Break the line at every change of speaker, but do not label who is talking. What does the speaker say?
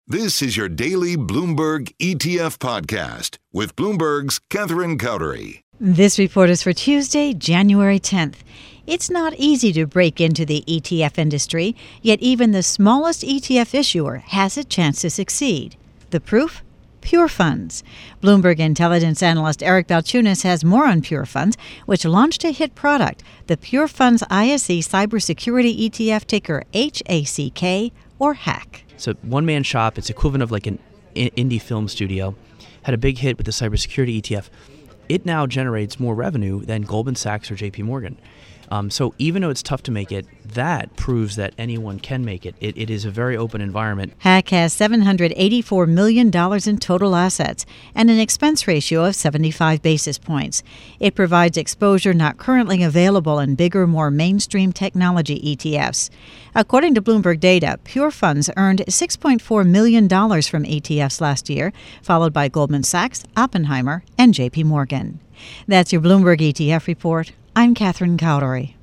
This is your daily Bloomberg ETF podcast with Bloomberg's Catherine Cowdery.
This report is for Tuesday, January 10th. It's not easy to break into the ETF industry, yet even the smallest ETF issuer has a chance to succeed. The proof? Pure Funds. Bloomberg intelligence analyst Eric Balchunas has more on Pure Funds, which launched a hit product, the Pure Funds ISE Cybersecurity ETF, ticker HACK or HACK.
It's a one-man shop. It's equivalent of like an indie film studio. Had a big hit with the cybersecurity ETF. It now generates more revenue than Goldman Sachs or JP Morgan. So even though it's tough to make it, that proves that anyone can make it. It is a very open environment.
HACK has $784 million in total assets and an expense ratio of 75 basis points. It provides exposure not currently available in bigger, more mainstream technology ETFs. According to Bloomberg data, Pure Funds earned $6.4 million from ETFs last year, followed by Goldman Sachs, Oppenheimer, and JP Morgan. That's your Bloomberg ETF report. I'm Catherine Cowdery.